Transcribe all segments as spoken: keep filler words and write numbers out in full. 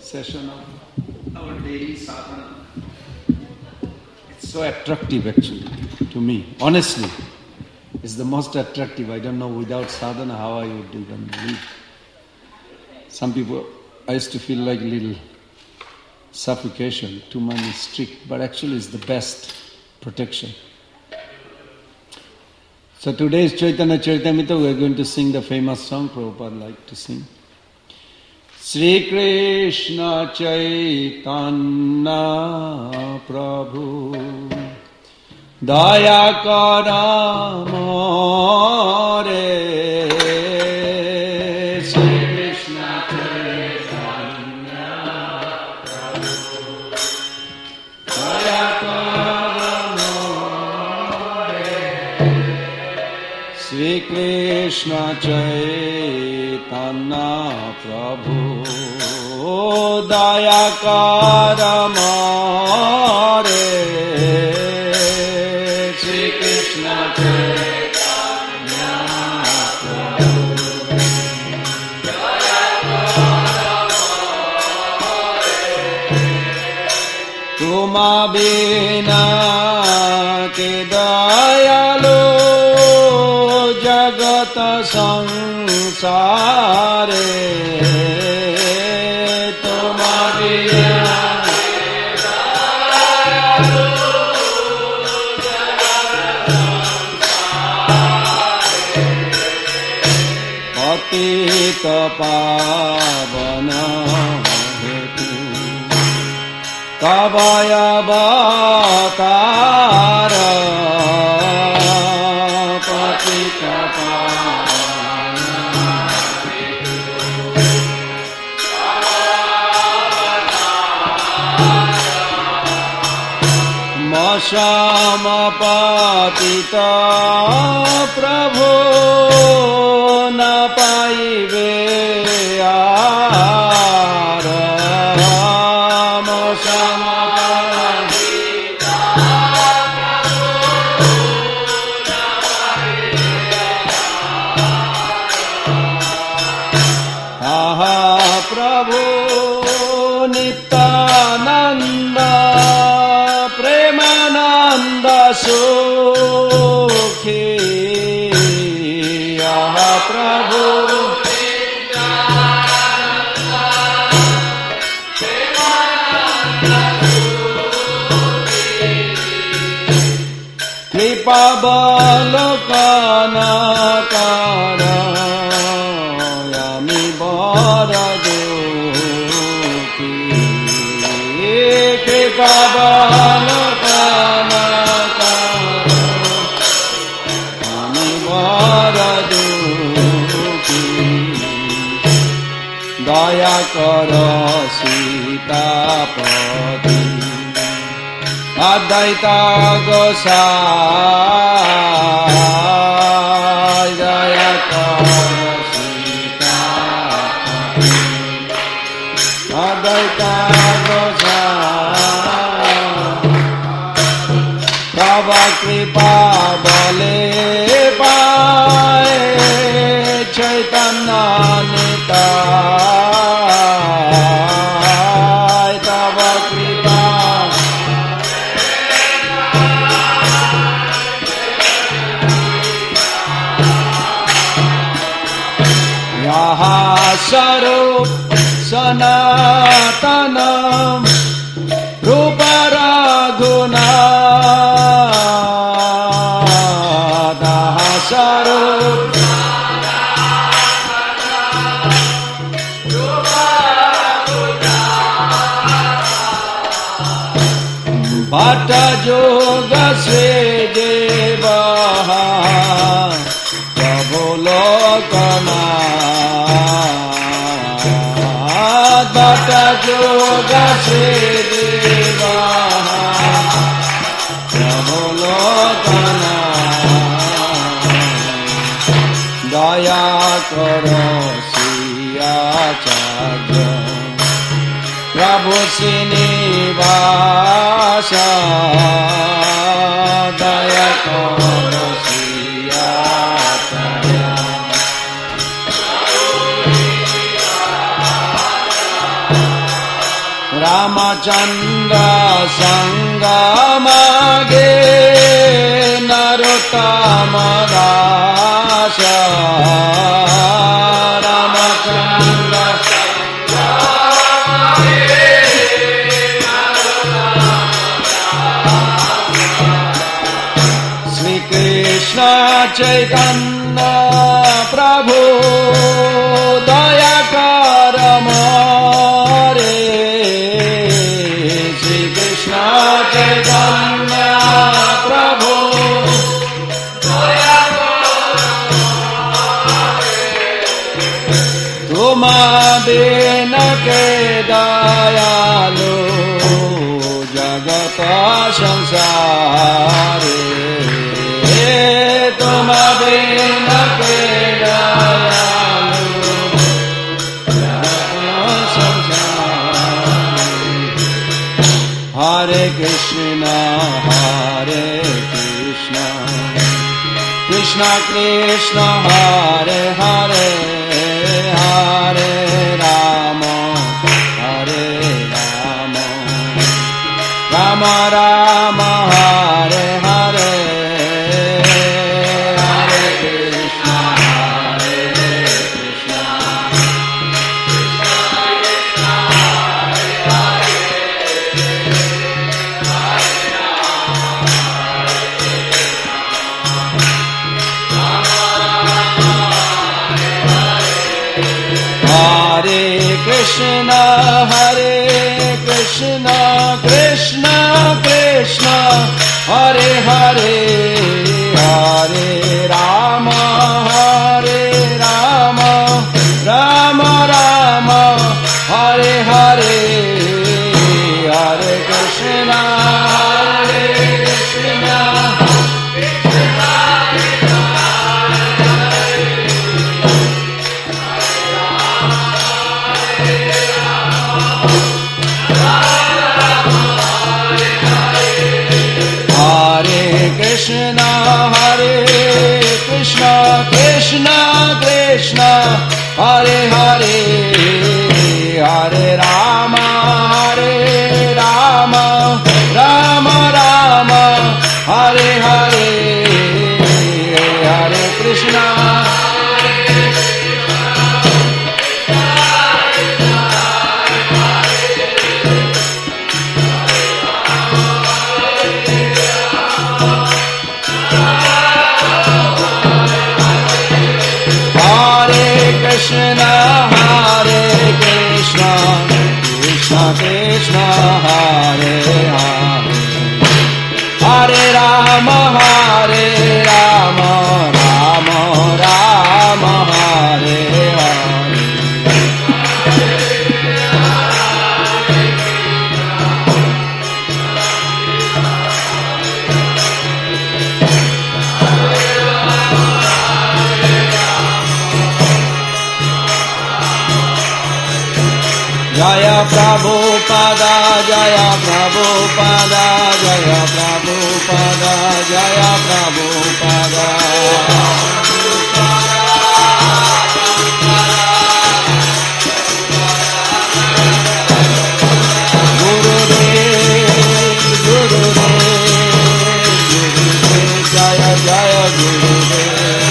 session of our daily sadhana. It's so attractive actually to me. Honestly, it's the most attractive. I don't know without sadhana how I would even live. Some people, I used to feel like a little suffocation, too many strict, but actually it's the best protection. So today's Chaitanya Charitamrita, we are going to sing the famous song Prabhupada liked to sing. Sri Krishna Chaitanya Prabhu Daya Kara More Sri Krishna Chaitanya Prabhu Daya Kara More Sri Krishna Chaitanya Prabhu Daya Kara More Sri Krishna Chaitanya Prabhu Daya Kara More Tuma bina ke dayalu Jagat sansare Patita pavana hetu Kavaya bhatara Patita pavana hetu Kavaya bhatara Masama patita prabhu na paive ara Masama patita prabhu na paive ara Aha prabhu Nityananda Premananda Sukhi Aha Prabhu Nityananda Premananda Sukhi Kripa Balokana Kara Yami Bara Dukhi Kripa Balokana Daya karo Sitapati Advaita Gosai Daya karo Sitapati Advaita Gosai Tava kripa bale pae Chaitanya Nitai Tava kripa Yaha sarup sanatanam Rupa Raghuna Daha sarup Bhatta yoga se devaha Prabhu lokana Bhatta yoga se devaha Prabhu lokana Daya karo siyacharya Prabhu Srinivasa Daya karo siyacharya Prabhu Srinivasa Ramachandra Sangamage Narottama Dasa Ramachandra Krishna Chaitanya Prabhu Daya Karamare Shri Krishna Chaitanya Prabhu Daya Karamare Tuma Bina Ke Dayalu Jagata Sansare Tum bina ke dayalu Hare Krishna Hare Krishna Krishna Krishna Hare Hare Hare Rama Hare Rama Rama Rama Hare Hare Krishna Hare Krishna Krishna Krishna Hare Hare Hare Rama Hare Rama Rama Rama Hare Hare Hare Krishna Hare Krishna Krishna Hare Krishna Krishna Krishna Hare Hare Hare Rama Hare Rama Rama Rama Hare Hare Hare Krishna Krishna Hare Krishna Krishna Krishna Hare Hare Hare Rama Hare Rama Rama Rama Hare Hare Jaya Prabhupada, Jaya Prabhupada, Jaya Prabhupada, Jaya Prabhupada. Gurudev, Gurudev, Gurudev, Jaya Jaya Gurudev.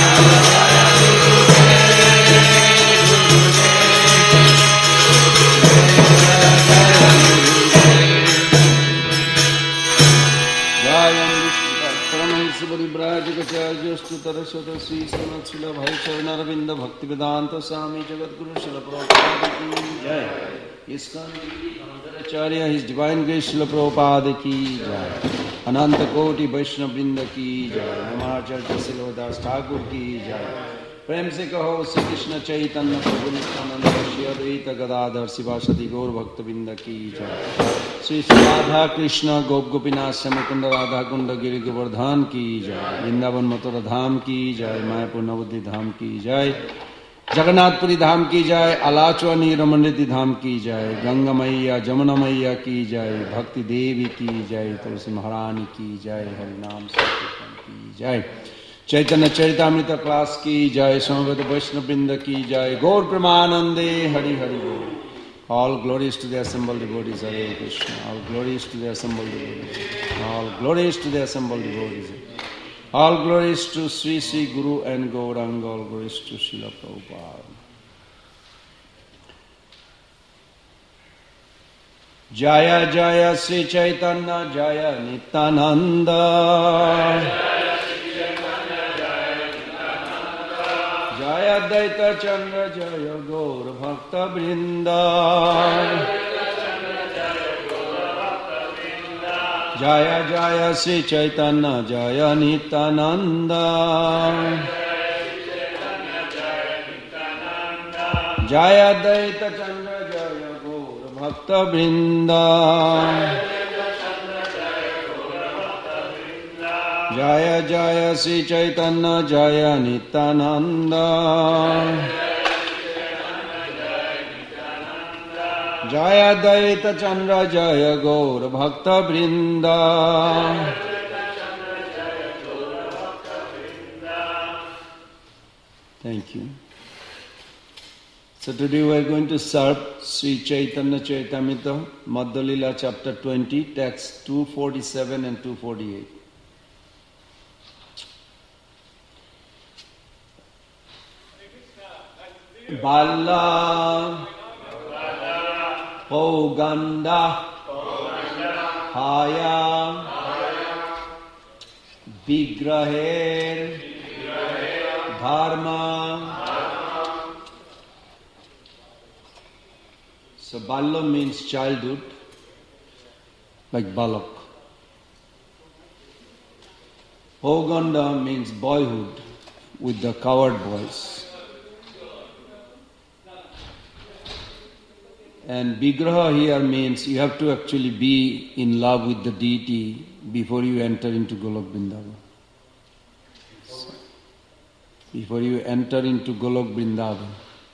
Saraswati Sri Srila Bhai Charanavinda Bhakti Vedanta Swami Jagadguru Srila Prabhupada ki Jai. ISKCON Acharya, His Divine Grace Srila Prabhupada ki Jai. Ananta Koti Vaishnava Vrinda ki Jai. Namacharya Srila Das Thakur ki Jai. प्रेम से कहो श्री कृष्ण चैतन्य प्रभु नित्यानंद श्री अद्वैत गदाधर शिवासदि गौर भक्तवृंद की जय। श्री राधा कृष्ण गोप गोपीनाथ मुकुंद राधा कुंड गिरि गोवर्धन की जय। वृंदावन मथुरा धाम की जय। मायापुर नवद्वीप धाम की जय। जगन्नाथपुरी धाम की जय। अलाचवानी रमणिति धाम की जय। गंगा मैया जमुना मैया की जय। भक्ति देवी की जय। तुलसी महारानी की जय। हरिनाम संकीर्तन की जय। चैतन्य चरितामृत क्लास की जय। समवेत वैष्णव वृंद की जय। गौर प्रेमानंदे हरि हरि बोल। All glories to the assembled devotees, Hare Krishna. All glories to the assembled devotees. All glories to the assembled devotees. All glories to Sri Sri Guru and Gauranga. All glories to Srila Prabhupada. Jaya Jaya Sri Chaitanya Jaya Nityananda. Jaya Daita Chandra Jaya Gaur Bhakta Vrinda. Jaya Jaya Sri Chaitanya Jaya Nityananda. Jaya Daita Chandra Jaya Gaur Bhakta Vrinda. Jaya Jaya Sri Chaitanya Jaya Nityananda. Jaya Daita Chandra Jaya Gaur Bhakta Vrinda. Thank you. So today we are going to serve Sri Chaitanya Charitamrita, Madhya Lila chapter twenty, texts two forty-seven and two forty-eight. Bala Poganda Haya Vigraher Dharma. So Bala means childhood, like Balak. Poganda means boyhood, with the coward boys. And Vigraha here means you have to actually be in love with the deity before you enter into Golok Vrindavan. So, before you enter into Golok Vrindavan.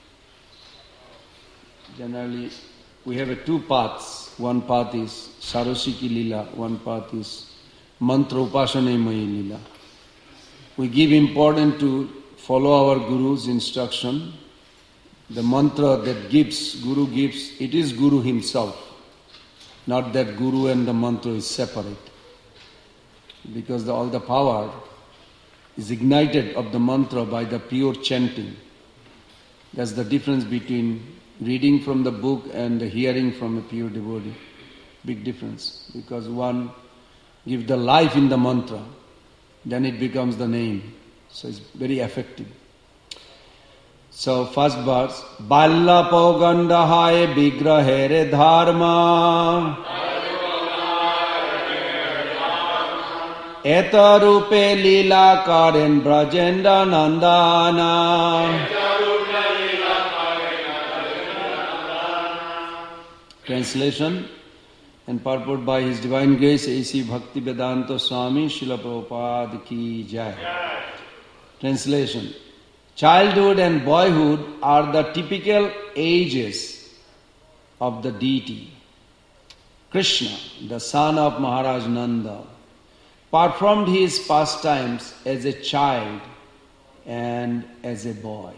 Generally, we have a two paths. One path is Sarasiki Lila, one path is Mantra Upashanemayi Lila. We give importance to follow our Guru's instruction. The mantra that gives, Guru gives, it is Guru himself. Not that Guru and the mantra is separate. Because the, all the power is ignited of the mantra by the pure chanting. That's the difference between reading from the book and the hearing from a pure devotee. Big difference. Because one gives the life in the mantra, then it becomes the name. So it's very effective. So first verse, Balla Poganda Hai Vigrahere Dharma Eta Rupe Lila Karen Brajendra Nandana. Translation and purport by His Divine Grace A C Bhakti Vedanta Swami Srila Prabhupada Ki Jai. Translation. Childhood and boyhood are the typical ages of the deity. Krishna, the son of Maharaj Nanda, performed his pastimes as a child and as a boy.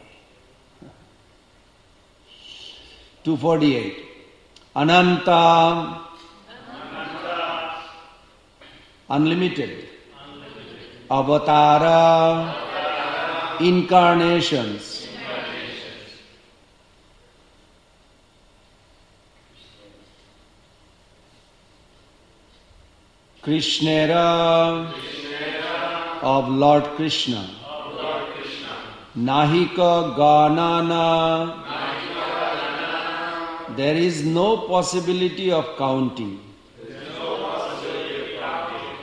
two forty-eight. Ananta, Ananta. Unlimited, unlimited. Avatara, Incarnations. Incarnations. Krishnera, Krishnera of Lord Krishna. Of Lord Krishna. Nahika Ganana. Nahika Ganana. There is no possibility of counting. There is no possibility of counting.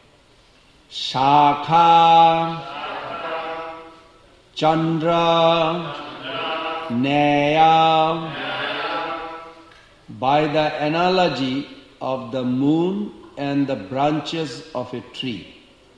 Shakha. Chandra, Naya, by the analogy of the moon and the branches of a tree.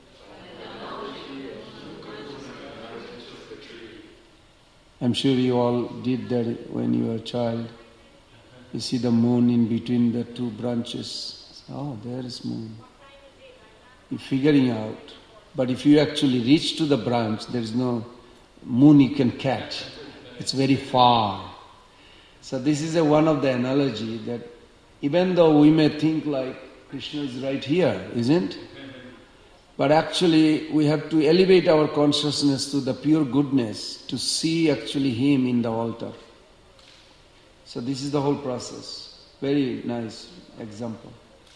I'm sure you all did that when you were a child. You see the moon in between the two branches. Oh, there is moon. You're figuring out. But if you actually reach to the branch, there is no moon you can catch. It's very far. So this is a, one of the analogy that even though we may think like Krishna is right here, isn't? But actually we have to elevate our consciousness to the pure goodness to see actually Him in the altar. So this is the whole process. Very nice example.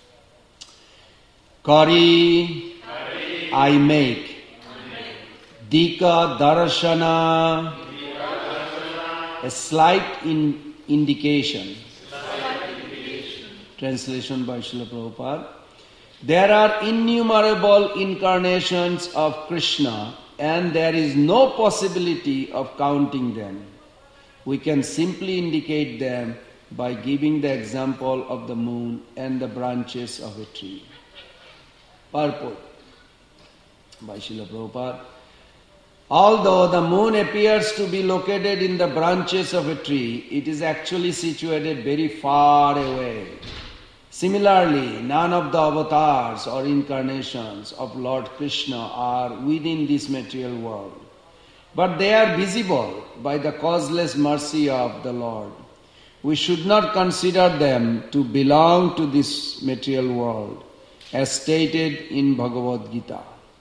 Kari, Kari I make. Dika darshana, a slight in indication. Slight indication. Translation by Srila Prabhupada. There are innumerable incarnations of Krishna and there is no possibility of counting them. We can simply indicate them by giving the example of the moon and the branches of a tree. Purport by Srila Prabhupada. Although the moon appears to be located in the branches of a tree, it is actually situated very far away. Similarly, none of the avatars or incarnations of Lord Krishna are within this material world. But they are visible by the causeless mercy of the Lord. We should not consider them to belong to this material world, as stated in Bhagavad Gita.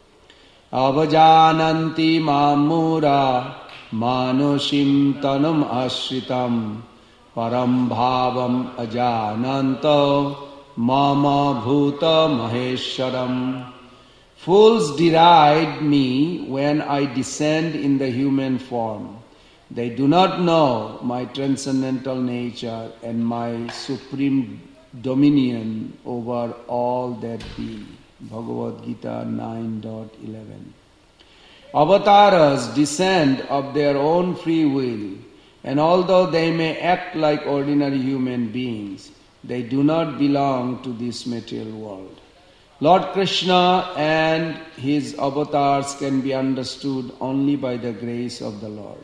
Avajananti mamura manushim tanam ashritam param bhavam ajananto mama bhuta mahesharam. Fools deride me when I descend in the human form. They do not know my transcendental nature and my supreme dominion over all that be. Bhagavad Gita nine point eleven. Avatars descend of their own free will, and although they may act like ordinary human beings, they do not belong to this material world. Lord Krishna and his avatars can be understood only by the grace of the Lord.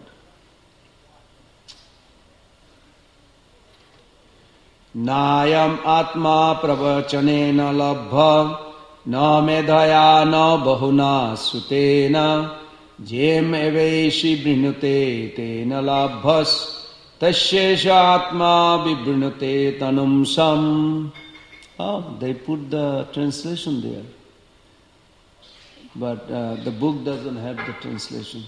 Nayam atma pravachanena labha na medhaya na bahuna sutena jem eveshi brinute tena labhas tasyesha atma vibrinute tanum sam. Oh, they put the translation there. But uh, the book doesn't have the translation.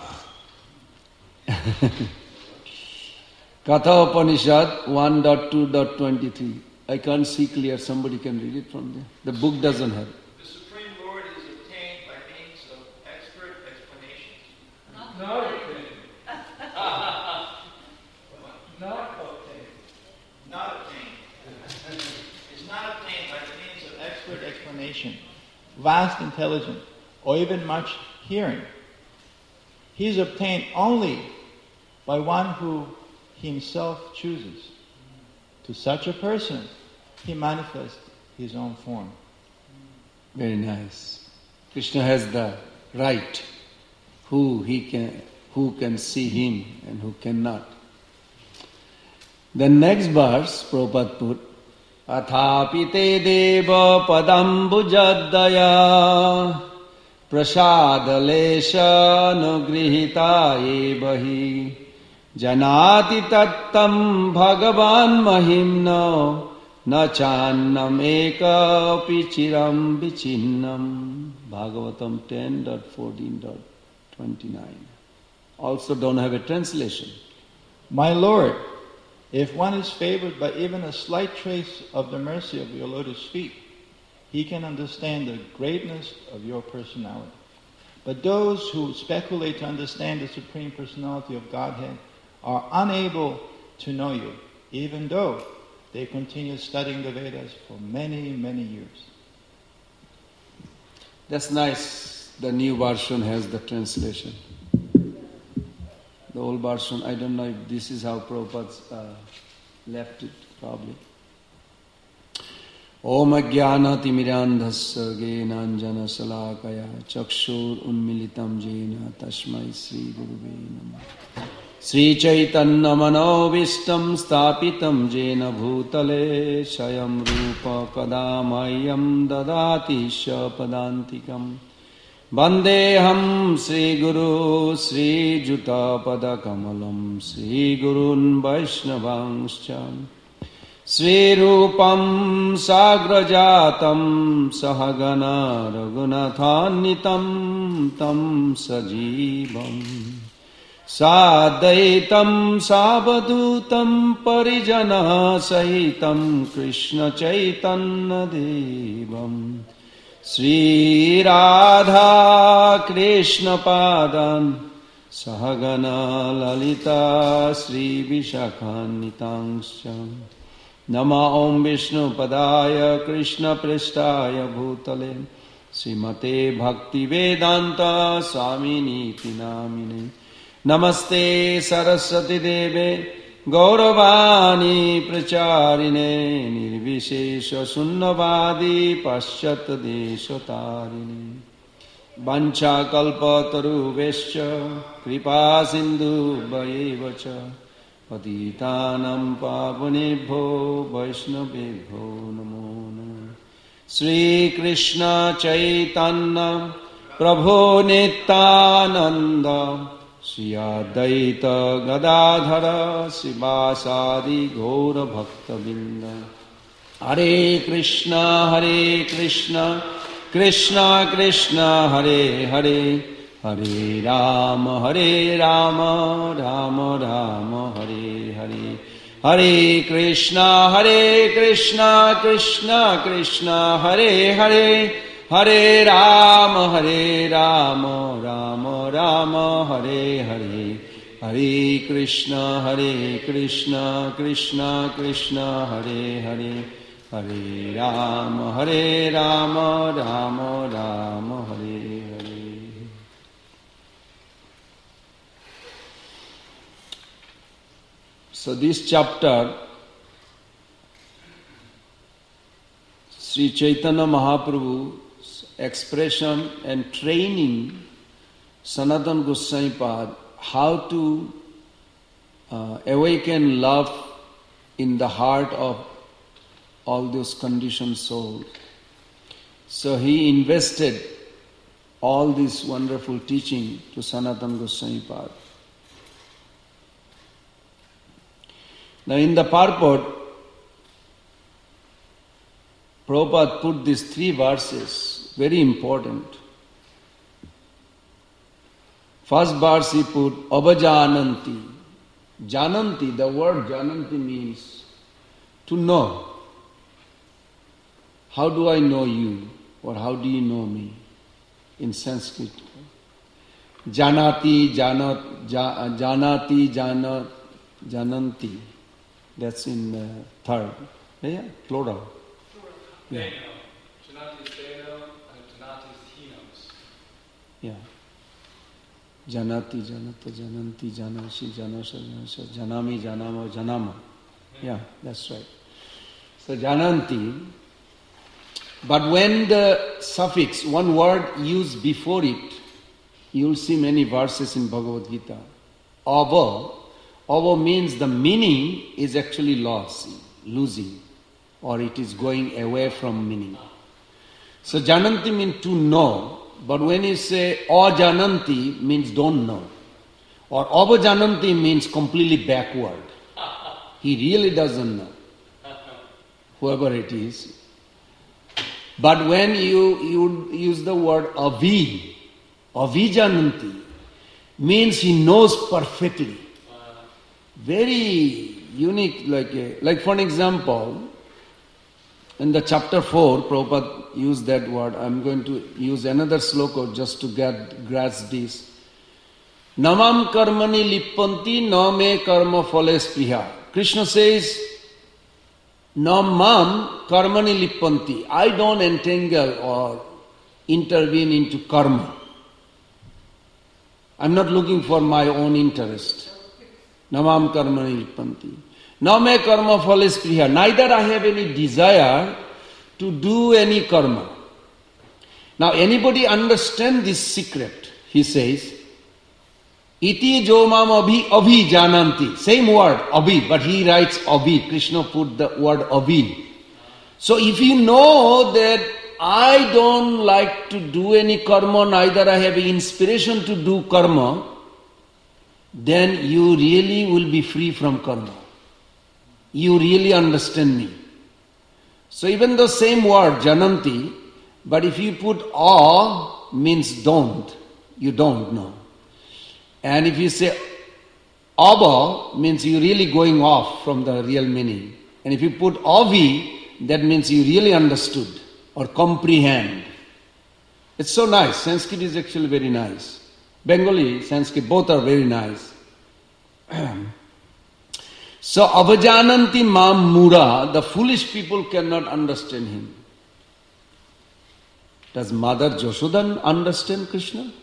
Katha Upanishad one point two point twenty-three. I can't see clear. Somebody can read it from there. The book doesn't have. The Supreme Lord is obtained by means of expert explanations. Not, Not obtained. Not obtained. Not obtained. It's not obtained by means of expert explanation, vast intelligence, or even much hearing. He is obtained only by one who himself chooses. To such a person, he manifests his own form. Very nice. Krishna has the right who he can, who can see him and who cannot. The next verse, Prabhupada put, Athapi te deva padambujadaya prasadalesha nugrihita evahi janati tattam bhagavan mahimna na channam eka pichiram vichinnam. Bhagavatam ten point fourteen point twenty-nine. Also don't have a translation. My Lord, if one is favored by even a slight trace of the mercy of your lotus feet, he can understand the greatness of your personality. But those who speculate to understand the Supreme Personality of Godhead are unable to know you, even though they continue studying the Vedas for many, many years. That's nice. The new version has the translation. The old version, I don't know if this is how Prabhupada uh, left it, probably. Om Ajnana Timirandhasya Genanjana Salakaya Chakshur Unmilitam Jena Tashmai Sri Guruve Namah. Sri Chaitanya Manovistam Stapitam Jena Bhutale Shayam Rupa Kadamayam Dadati Shapadantikam Vandeham Sri Guru Sri Juta Pada Kamalam Sri Gurun Vaishnavangscha Sri Rupam Sagrajatam Sahagana Raghunathanitam Tam Sajivam Sadaitam Savadutam Parijana Sahitam Krishna Chaitanya Devam Sri Radha Krishna Padan Sahagana Lalita Sri Vishakhanitangscha Nama Om Vishnu Padaya Krishna Prishtaya Bhutale Srimate Bhakti Vedanta Swamini Namine Namaste Saraswati Deve Gauravani Pracharine Nirvishesha Sunnavadi Paschat Deshotarini Vancha Kalpataru Vescha Kripa Sindhu Bhayevacha Patitanam Pavanebho Vaishnavebho Namo Namo Sri Krishna Chaitanya Prabhu Nityananda Sri Advaita Gadadhara Sivasadi Gaura Bhakta Binda Hare Krishna Hare Krishna Krishna Krishna Hare Hare Hare Rama Hare Rama Rama Rama Hare Hare Hare Krishna Hare Krishna Krishna Krishna Hare Hare Hare Rama Hare Rama Rama Rama Hare Hare Hare Krishna Hare Krishna Krishna Krishna Hare Hare Hare Rama Hare Rama Rama Rama Hare Hare. So this chapter, Sri Chaitanya Mahaprabhu's expression and training Sanatana Goswami Pad how to uh, awaken love in the heart of all those conditioned souls. So he invested all this wonderful teaching to Sanatana Goswami Pad. Now in the purport, Prabhupada put these three verses, very important. First verse he put, Avajananti. Jananti, the word Jananti means to know. How do I know you? Or how do you know me? In Sanskrit. Janati, janat, janati, janat, jananti. That's in uh, third. Yeah, plural. Yeah. Janati is they know, and Janati is he knows. Yeah. Janati, janata, jananti, janashi, janasha, janasha, janami, janama, janama. Yeah, that's right. So jananti. But when the suffix, one word used before it, you'll see many verses in Bhagavad Gita. Ava. Ava means the meaning is actually lost, losing, or it is going away from meaning. So jananti means to know, but when you say ajananti means don't know, or avajananti means completely backward. He really doesn't know, whoever it is. But when you, you use the word avi, avijananti, means he knows perfectly. Very unique, like a, like for an example, in the chapter four, Prabhupada used that word. I'm going to use another sloka just to get grasp this. Namam karmani lippanti na me karma phale spriha. Krishna says, Namam karmani lippanti. I don't entangle or intervene into karma. I'm not looking for my own interest. Namam karmani lippanti. Na me karma phale spriha. Neither I have any desire to do any karma. Now anybody understand this secret? He says, Iti jo mam abhi abhi jananti. Same word, abhi, but he writes abhi. Krishna put the word abhi. So if you know that I don't like to do any karma, neither I have inspiration to do karma, then you really will be free from karma. You really understand me. So even the same word, jananti, but if you put a, means don't, you don't know. And if you say aba, means you're really going off from the real meaning. And if you put avi, that means you really understood or comprehend. It's so nice. Sanskrit is actually very nice. Bengali, Sanskrit, both are very nice. So, avajananti mam mura, the foolish people cannot understand him. Does Mother Yashoda understand Krishna?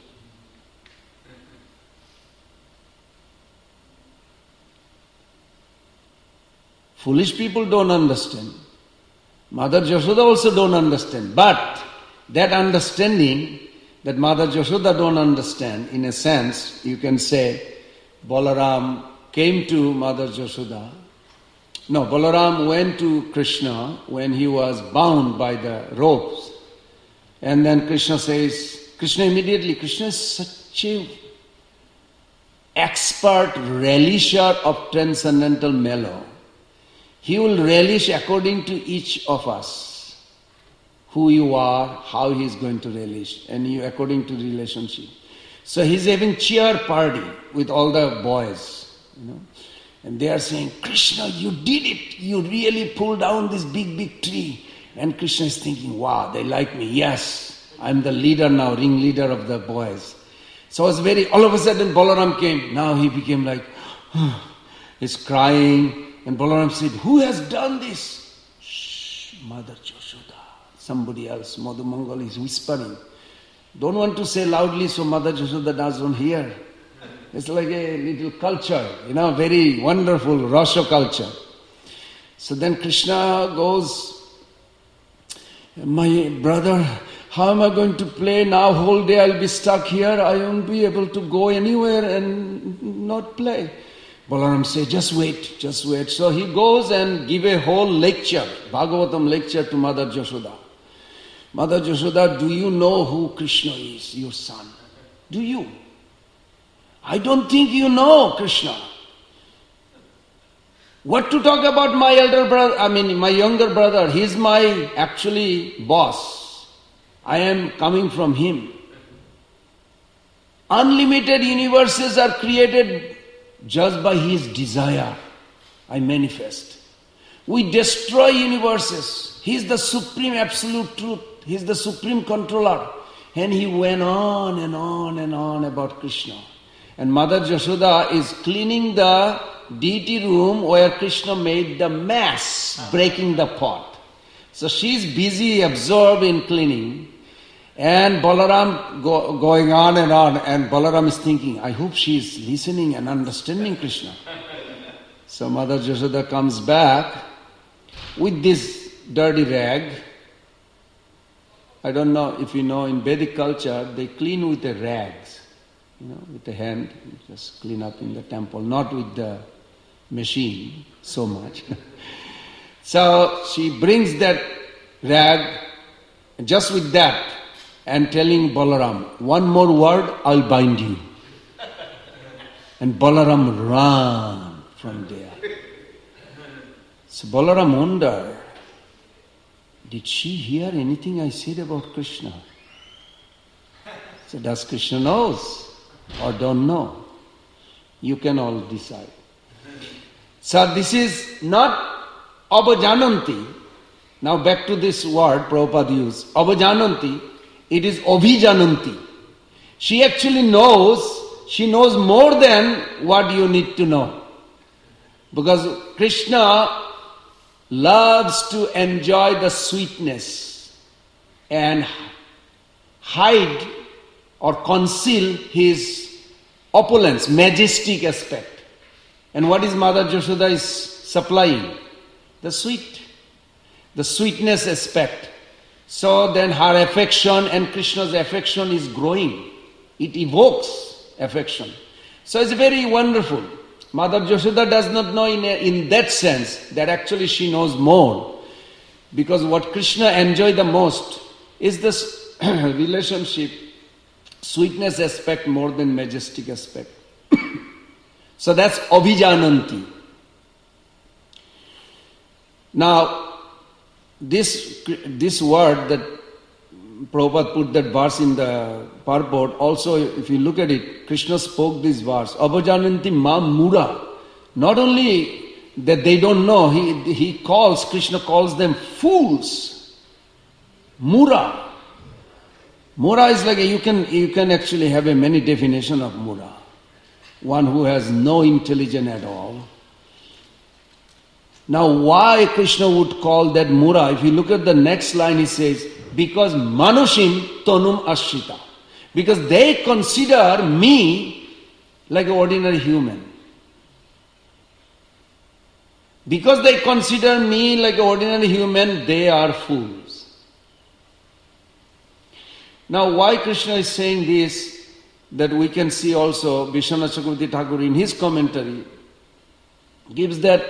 Foolish people don't understand. Mother Yashoda also don't understand. But that understanding that Mother Yashoda don't understand, in a sense, you can say, Balaram came to Mother Yashoda. No, Balaram went to Krishna when he was bound by the ropes. And then Krishna says, Krishna immediately, Krishna is such a expert relisher of transcendental mellow. He will relish according to each of us. Who you are, how he is going to relish, and you according to relationship. So he's having cheer party with all the boys, you know. And they are saying, Krishna, you did it. You really pulled down this big, big tree. And Krishna is thinking, wow, they like me. Yes, I'm the leader now, ringleader of the boys. So it's very, all of a sudden Balaram came. Now he became like, he's crying. And Balaram said, who has done this? Shh, Mother Yashoda. Somebody else, Madhu Mangal is whispering. Don't want to say loudly so Mother Yashoda doesn't hear. It's like a little culture, you know, very wonderful Rasha culture. So then Krishna goes, my brother, how am I going to play now? Whole day I'll be stuck here. I won't be able to go anywhere and not play. Balaram says, just wait, just wait. So he goes and give a whole lecture, Bhagavatam lecture to Mother Yashoda. Mother Yashoda, do you know who Krishna is, your son? Do you? I don't think you know Krishna. What to talk about my elder brother, I mean my younger brother, he's my actually boss. I am coming from him. Unlimited universes are created just by his desire. I manifest. We destroy universes. He is the supreme absolute truth. He is the supreme controller. And he went on and on and on about Krishna. And Mother Yashoda is cleaning the deity room where Krishna made the mess, breaking the pot. So she is busy, absorbed in cleaning. And Balaram go, going on and on, and Balaram is thinking, I hope she is listening and understanding Krishna. So Mother Yashoda comes back with this dirty rag. I don't know if you know, in Vedic culture, they clean with the rags, you know, with the hand, just clean up in the temple, not with the machine so much. So she brings that rag, just with that, and telling Balaram, one more word, I'll bind you. And Balaram ran from there. So Balaram wondered, did she hear anything I said about Krishna? So does Krishna knows or don't know? You can all decide. So this is not avajananti. Now back to this word Prabhupada used. Avajananti. It is Abhijananti. She actually knows, she knows more than what you need to know. Because Krishna loves to enjoy the sweetness and hide or conceal his opulence, majestic aspect. And what is Mother Yashoda is supplying? The sweet, the sweetness aspect. So then her affection and Krishna's affection is growing. It evokes affection. So it's very wonderful. Mother Yashoda does not know in, a, in that sense that actually she knows more. Because what Krishna enjoys the most is this relationship sweetness aspect more than majestic aspect. So that's Abhijananti. Now, this, this word that Prabhupada put that verse in the purport, also if you look at it, Krishna spoke this verse, Abhijananti ma mura. Not only that they don't know, he, he calls, Krishna calls them fools. Mura. Mura is like, a, you can you can actually have a many definition of mura. One who has no intelligence at all. Now why Krishna would call that mura? If you look at the next line, he says, because manushim tonum ashrita. Because they consider me like an ordinary human. Because they consider me like an ordinary human, they are fools. Now why Krishna is saying this, that we can see also, Vishwanath Chakravarti Thakur in his commentary gives that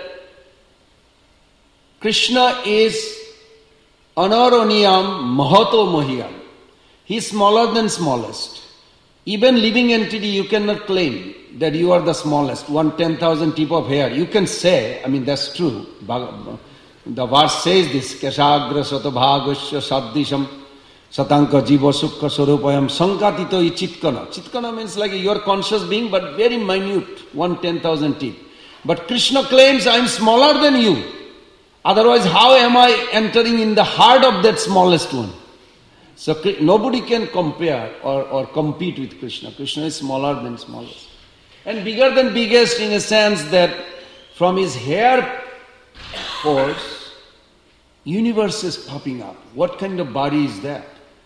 Krishna is anaroniyam mahato mohiyam. He is smaller than smallest. Even living entity, you cannot claim that you are the smallest, one ten thousand tip of hair. You can say, I mean that's true. The verse says this, Keshagra satabhagusya saddisham satanka jiva sukha sarupayam sankatito i chitkana. Chitkana means like your conscious being, but very minute, one ten thousand tip. But Krishna claims, I am smaller than you. Otherwise, how am I entering in the heart of that smallest one? So nobody can compare or, or compete with Krishna. Krishna is smaller than smallest. And bigger than biggest in a sense that from his hair pores, universe is popping up. What kind of body is that?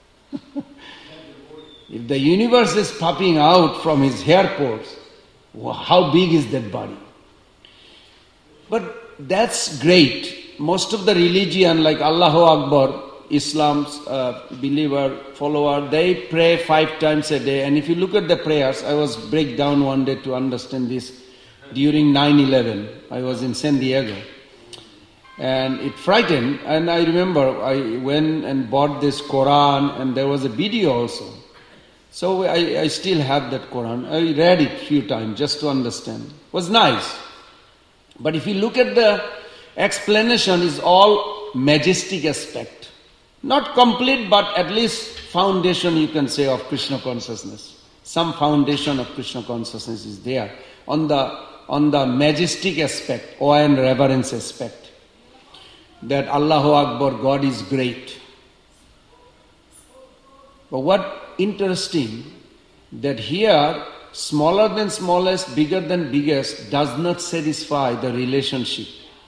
If the universe is popping out from his hair pores, how big is that body? But that's great. Most of the religion like Allahu Akbar, Islam's uh, believer, follower, they pray five times a day. And if you look at the prayers, I was break down one day to understand this during nine eleven. I was in San Diego. And it frightened. And I remember I went and bought this Quran, and there was a video also. So I, I still have that Quran. I read it a few times just to understand. It was nice. But if you look at the explanation, is all majestic aspect. Not complete, but at least foundation you can say of Krishna consciousness. Some foundation of Krishna consciousness is there on the on the majestic aspect, awe and reverence aspect. That Allahu Akbar, God is great. But what interesting, that here smaller than smallest, bigger than biggest does not satisfy the relationship.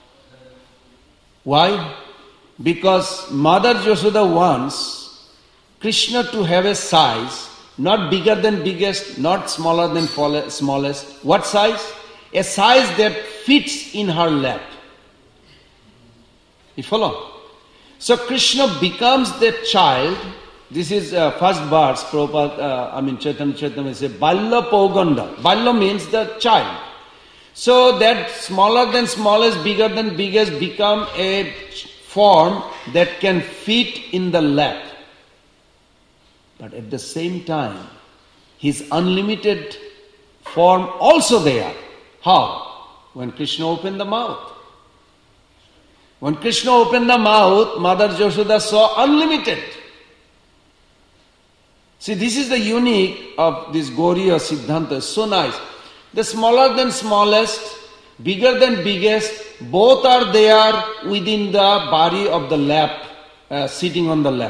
Why? Because Mother Yashoda wants Krishna to have a size, not bigger than biggest, not smaller than smallest. What size? A size that fits in her lap. You follow? So Krishna becomes that child. This is uh, first verse, Prabhupada, uh, I mean Chaitanya Chaitanya says, Balla Poganda. Balla means the child. So that smaller than smallest, bigger than biggest become a form that can fit in the lap. But at the same time, his unlimited form also there. How? When Krishna opened the mouth. When Krishna opened the mouth, Mother Yashoda saw unlimited. See, this is the unique of this Gauriya Siddhanta. So nice. The smaller than smallest, bigger than biggest, both are there within the body of the lap, uh, sitting on the lap.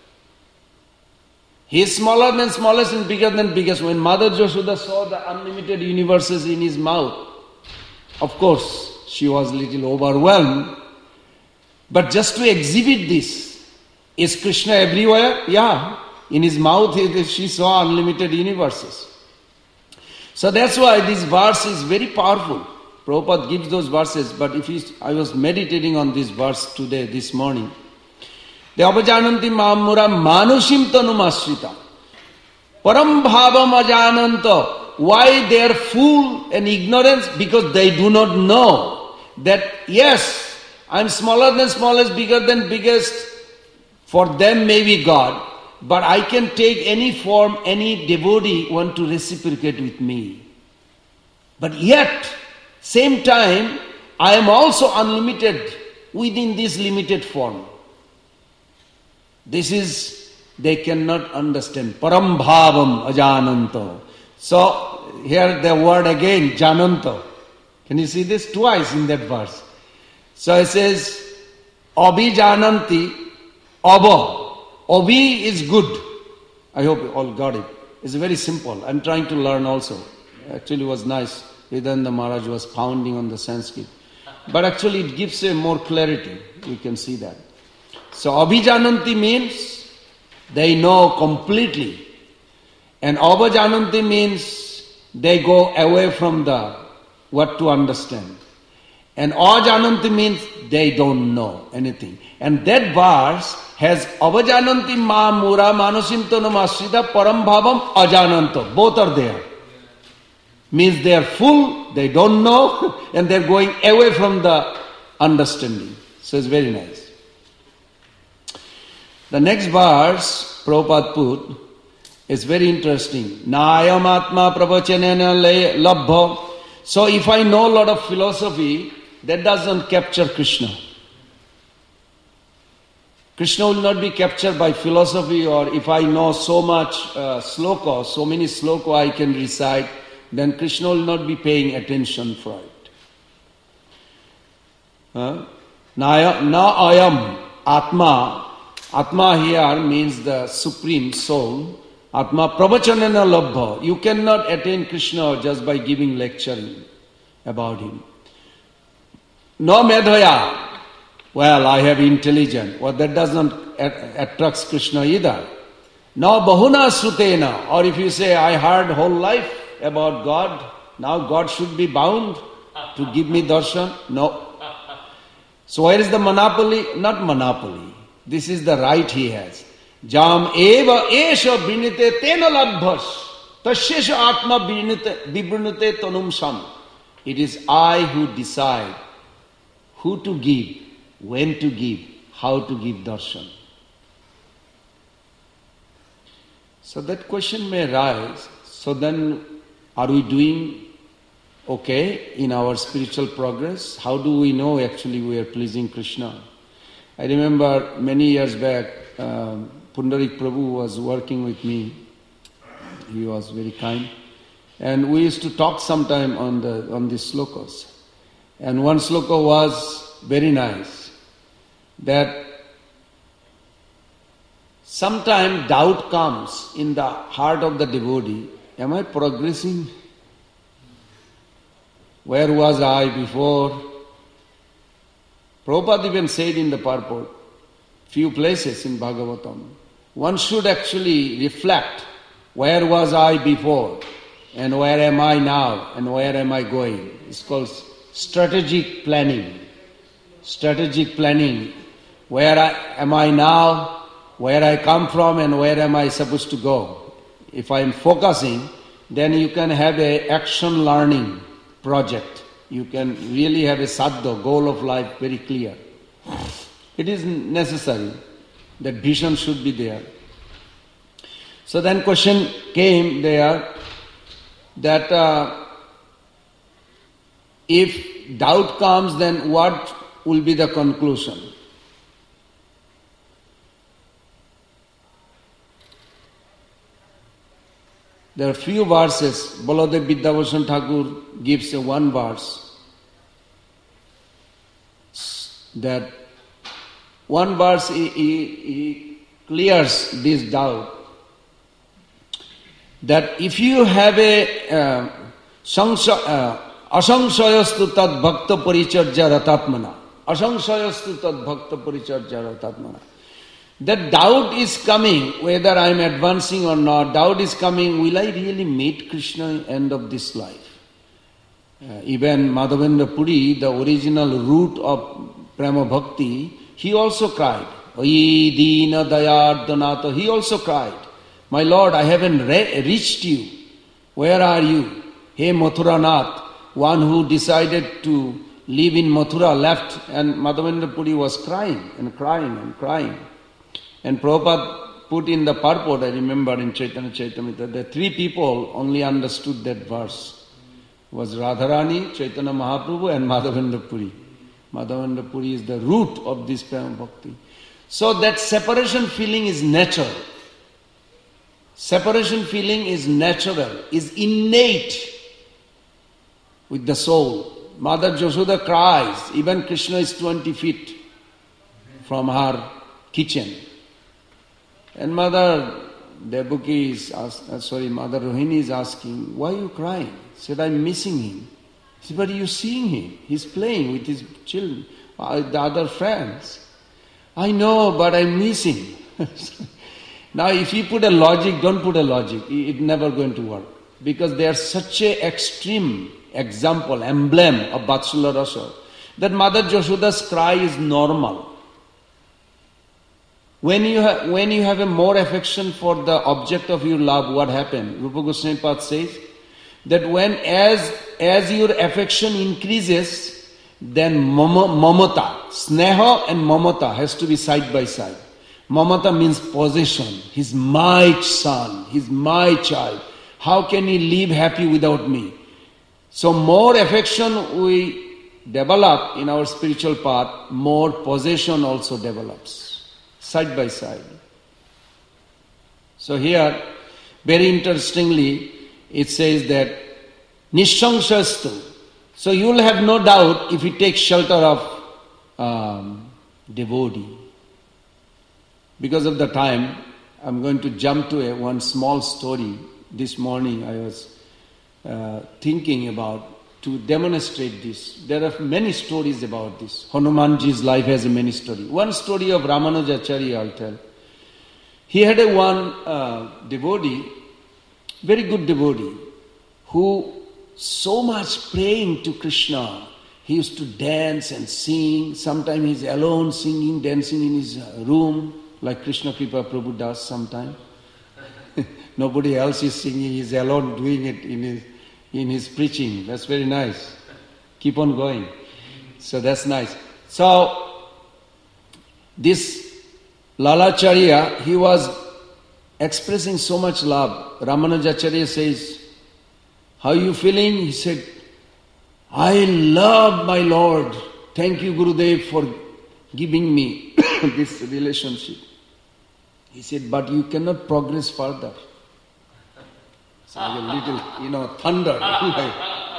He is smaller than smallest and bigger than biggest. When Mother Yashoda saw the unlimited universes in his mouth, of course, she was a little overwhelmed. But just to exhibit this, is Krishna everywhere? Yeah. In his mouth, she saw unlimited universes. So that's why this verse is very powerful. Prabhupada gives those verses, but if you, I was meditating on this verse today, this morning. The Abhijananti Mamura Manushim Tanumasrita. Param Bhavam Ajananta. Why they are fool and ignorance? Because they do not know that, yes, I am smaller than smallest, bigger than biggest, For them may be God, but I can take any form any devotee want to reciprocate with me. But yet, same time, I am also unlimited within this limited form. This is, they cannot understand. Param bhavam ajananta. So, here the word again, jananta. Can you see this? Twice in that verse. So it says, abhijananti, abha. Abhi is good. I hope you all got it. It's very simple. I'm trying to learn also. Actually it was nice. Vedanta Maharaj was pounding on the Sanskrit. But actually it gives a more clarity. You can see that. So abhijananti means they know completely. And abhajananti means they go away from the what to understand. And ajananti means they don't know anything. And that verse has avajananti ma mura manasintanam asrita param bhavam ajananta. Both are there. Means they are full, they don't know, and they are going away from the understanding. So it's very nice. The next verse, Prabhupada put, is very interesting. Nayam atma pravachanena labha. So if I know a lot of philosophy, that doesn't capture Krishna. Krishna will not be captured by philosophy, or if I know so much uh, sloka, so many sloka I can recite, then Krishna will not be paying attention for it. Huh? Na, na ayam, Atma. Atma here means the supreme soul. Atma pravachanena labha. You cannot attain Krishna just by giving lecturing about him. No medhaya. Well, I have intelligence. Well, that does not attract Krishna either. No bahuna srutena. Or if you say, I heard whole life about God, now God should be bound to give me darshan. No. So where is the monopoly? Not monopoly. This is the right he has. Jam eva esha binite tena labhas tasyesha atma vibrinute tanum sam. It is I who decide who to give, when to give, how to give darshan. So that question may arise. So then, are we doing okay in our spiritual progress? How do we know actually we are pleasing Krishna? I remember many years back, um, Pundarik Prabhu was working with me. He was very kind. And we used to talk sometime on the on these slokas. And one sloka was very nice. That sometime doubt comes in the heart of the devotee. Am I progressing? Where was I before? Prabhupada even said in the purport, few places in Bhagavatam, one should actually reflect, where was I before, and where am I now, and where am I going? It's called strategic planning. Strategic planning. Where I, am I now, where I come from, and where am I supposed to go? If I am focusing, then you can have a action learning project. You can really have a sadhya, goal of life, very clear. It is necessary that vision should be there. So then question came there that uh, if doubt comes, then what will be the conclusion? There are few verses. Baladev Vidyabhushan Thakur gives a one verse that one verse he, he, he clears this doubt. That if you have a uh, asangshayastu tad bhakta paricharya ratatmana, asangshayastu tad bhakta paricharya ratatmana, that doubt is coming, whether I am advancing or not, doubt is coming, will I really meet Krishna at the end of this life? Uh, even Madhavendra Puri, the original root of Prema Bhakti, he also cried. Oyi Dina Dayardhanata, he also cried. My Lord, I haven't re- reached you. Where are you? Hey Mathuranath, one who decided to live in Mathura left, and Madhavendra Puri was crying and crying and crying. And Prabhupada put in the purport, I remember in Chaitanya Chaitamrita, the three people only understood that verse. It was Radharani, Chaitanya Mahaprabhu and Madhavendra Puri. Madhavendra Puri is the root of this Prema Bhakti. So that separation feeling is natural. Separation feeling is natural, is innate with the soul. Mother Yashoda cries, even Krishna is twenty feet from her kitchen. And Mother Devaki is, ask, uh, sorry, Mother Rohini is asking, why are you crying? She said, I'm missing him. She said, but you're seeing him. He's playing with his children, uh, the other friends. I know, but I'm missing. Now if you put a logic, don't put a logic. It's never going to work. Because they are such an extreme example, emblem of Vatsalya Rasa, that Mother Yashoda's cry is normal. When you, ha- when you have a more affection for the object of your love, what happens? Rupa Goswami Pad says that when as, as your affection increases, then mama, mamata, sneha and mamata has to be side by side. Mamata means possession. He's my son, he's my child. How can he live happy without me? So more affection we develop in our spiritual path, more possession also develops, side by side. So here, very interestingly, it says that Nishangsastu. So you will have no doubt if you take shelter of um, devotee. Because of the time, I'm going to jump to a, one small story. This morning I was uh, thinking about to demonstrate this. There are many stories about this. Hanumanji's life has a many stories. One story of Ramanujacharya I'll tell. He had a one uh, devotee, very good devotee, who so much praying to Krishna. He used to dance and sing. Sometimes he's alone singing, dancing in his room, like Krishna Kripa Prabhu does sometimes. Nobody else is singing, he's alone doing it in his, in his preaching. That's very nice. Keep on going. So that's nice. So, this Lalacharya, he was expressing so much love. Ramanujacharya says, how are you feeling? He said, I love my Lord. Thank you, Gurudev, for giving me this relationship. He said, but you cannot progress further. So a little, you know, thunder. Like,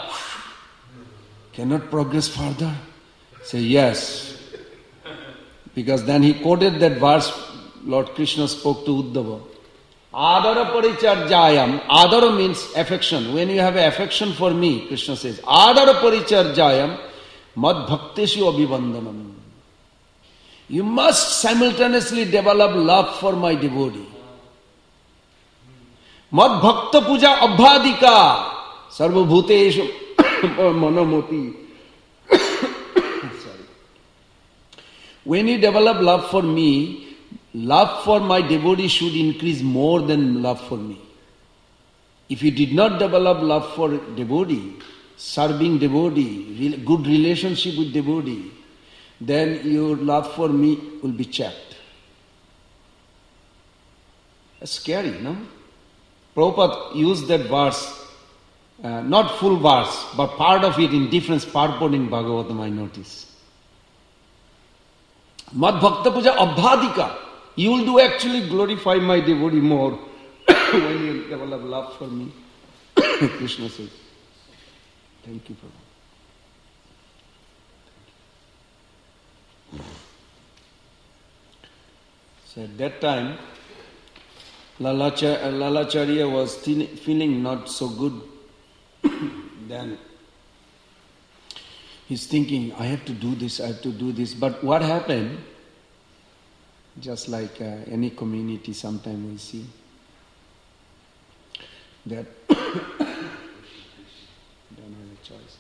cannot progress further? Say, yes. Because then he quoted that verse Lord Krishna spoke to Uddhava. Adara paricharjayam. Adara means affection. When you have affection for me, Krishna says, Adara paricharjayam mad bhakteshu abhivandanam. You must simultaneously develop love for my devotee. Mad bhakta puja abhadika sarva bhuteshu manamoti. Sorry. When you develop love for me, love for my devotee should increase more than love for me. If you did not develop love for devotee, serving devotee, good relationship with devotee, then your love for me will be chapped. That's scary, no? Prabhupada used that verse, uh, not full verse, but part of it in different purport in Bhagavatam, I notice. Mad bhakta puja abhadika. You will do actually glorify my devotee more when you develop love for me. Krishna says, thank you, Prabhupada. So at that time, Lalacha- Lalacharya was th- feeling not so good. Then he's thinking, I have to do this, I have to do this. But what happened, just like uh, any community sometimes we see, that don't have a choice.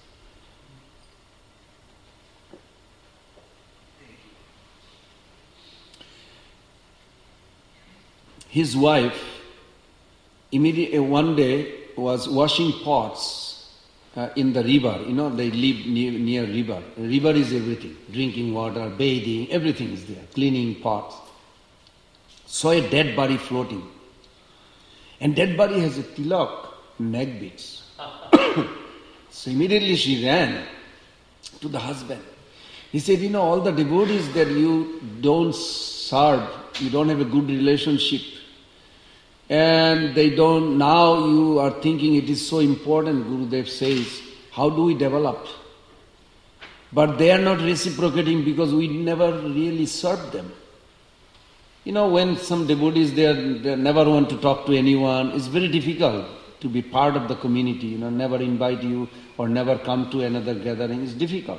His wife, immediately one day, was washing pots uh, in the river. You know, they live near, near river. River is everything. Drinking water, bathing, everything is there. Cleaning pots. saw a dead body floating. And dead body has a tilak, neck beads. So immediately she ran to the husband. He said, you know, all the devotees that you don't serve, you don't have a good relationship, and they don't, now you are thinking it is so important, Gurudev says, how do we develop? But they are not reciprocating because we never really served them. You know, when some devotees, they, are, they never want to talk to anyone, it's very difficult to be part of the community, you know, never invite you or never come to another gathering, it's difficult.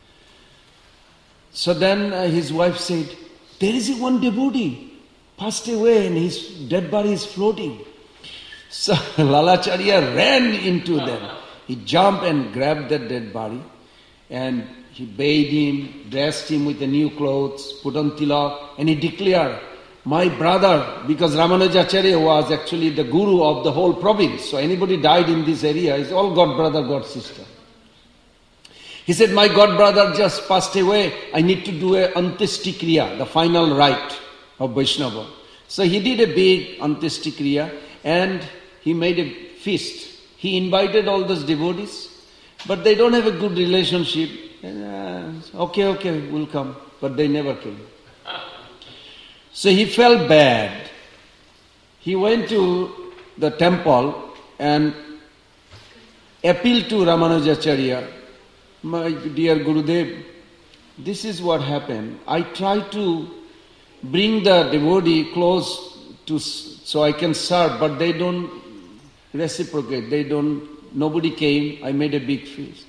So then uh, his wife said, there is a one devotee, passed away and his dead body is floating. So Lalacharya ran into them. He jumped and grabbed that dead body and he bathed him, dressed him with the new clothes, put on tilak, and he declared, my brother, because Ramanujacharya was actually the guru of the whole province, so anybody died in this area is all god brother, god sister. He said, my god brother just passed away, I need to do a Antyeshti Kriya, the final rite of Vaishnava. So he did a big Antyeshti Kriya and he made a feast. He invited all those devotees, but they don't have a good relationship. And, uh, okay, okay, we'll come. But they never came. So he felt bad. He went to the temple and appealed to Ramanujacharya, my dear Gurudev, this is what happened. I tried to bring the devotee close to so I can serve, but they don't reciprocate. They don't, nobody came. I made a big feast.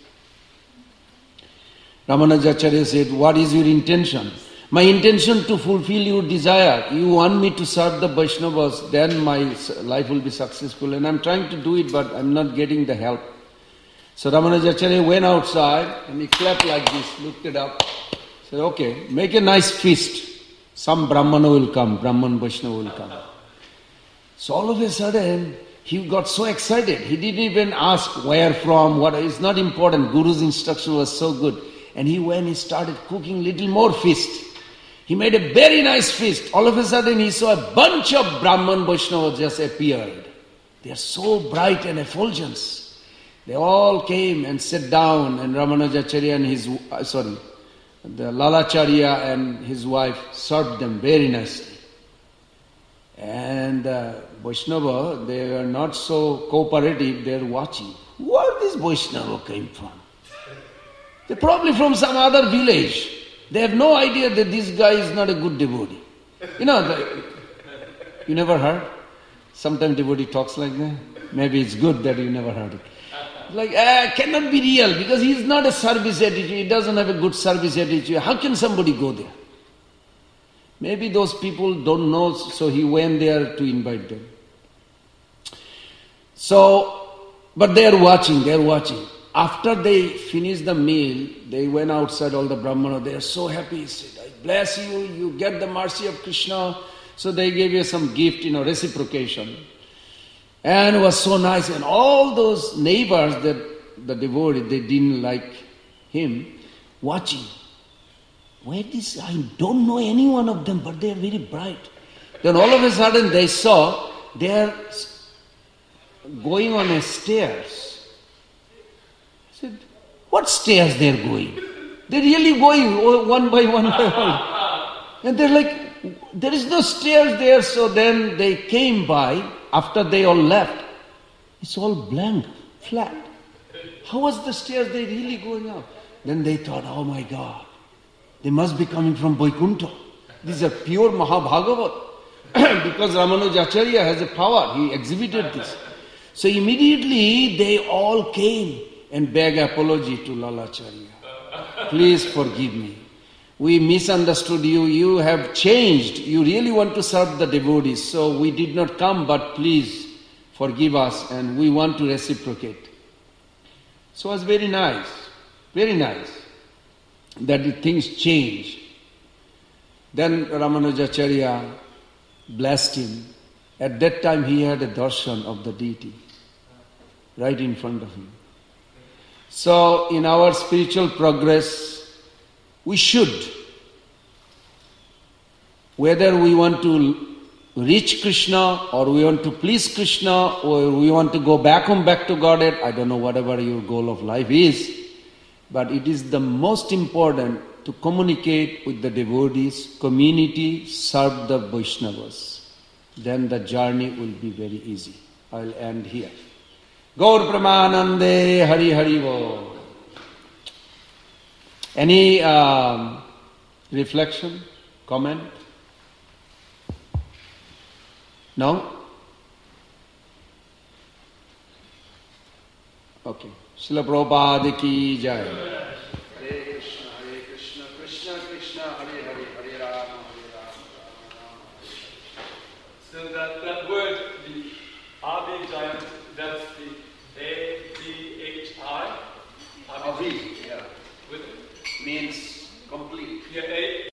Ramanujacharya said, what is your intention? My intention to fulfill your desire. You want me to serve the Vaishnavas, then my life will be successful. And I'm trying to do it, but I'm not getting the help. So Ramanujacharya went outside and he clapped like this, looked it up, said, okay, make a nice feast. Some Brahmana will come, Brahman Vaishnava will come. So all of a sudden, he got so excited. He didn't even ask where from, what, it's not important. Guru's instruction was so good. And he went, he started cooking little more feast. He made a very nice feast. All of a sudden, he saw a bunch of Brahman Vaishnavas just appeared. They are so bright and effulgent. They all came and sat down, and Ramanujacharya and his, uh, sorry, the Lalacharya and his wife served them very nicely. And uh, Vaishnava, they are not so cooperative, they are watching. Where this Vaishnava came from? They're probably from some other village. They have no idea that this guy is not a good devotee. You know, the, you never heard? Sometimes devotee talks like that. Maybe it's good that you never heard it. Like, ah, cannot be real because he is not a service attitude, he doesn't have a good service attitude. How can somebody go there? Maybe those people don't know, so he went there to invite them. So, but they are watching, they are watching. After they finished the meal, they went outside, all the Brahmana, they are so happy. He said, I bless you, you get the mercy of Krishna. So they gave you some gift, you know, reciprocation. And it was so nice. And all those neighbors that the devotee, they didn't like him, watching. Where this, I don't know any one of them, but they are very bright. Then all of a sudden they saw, they are going on a stairs. I said, what stairs they are going? They're really going one by one by one. And they're like, there is no stairs there. So then they came by, after they all left, it's all blank, flat. How was the stairs they really going up? Then they thought, oh my God, they must be coming from Vaikuntha. These are pure Mahabhagavat. Because Ramanujacharya has a power, he exhibited this. So immediately they all came and begged apology to Lalacharya. Please forgive me. We misunderstood you, you have changed, you really want to serve the devotees, so we did not come, but please forgive us and we want to reciprocate. So it was very nice, very nice that the things changed. Then Ramanujacharya blessed him. At that time he had a darshan of the deity right in front of him. So in our spiritual progress, we should, whether we want to reach Krishna, or we want to please Krishna, or we want to go back home, back to Godhead. I don't know whatever your goal of life is. But it is the most important to communicate with the devotees, community, serve the Vaishnavas. Then the journey will be very easy. I will end here. Gaur Pramanande Hari Hari Bo. Any um, reflection, comment? No? Okay. Srila Prabhupada ki jai. Hare Krishna, Hare Krishna, Krishna Krishna, Hare Hare, Hare Rama, Hare Rama, Rama Rama. So that, that word, the Abhijaya, that's the A B H I. Abhi, yeah. With Means complete. yeah, A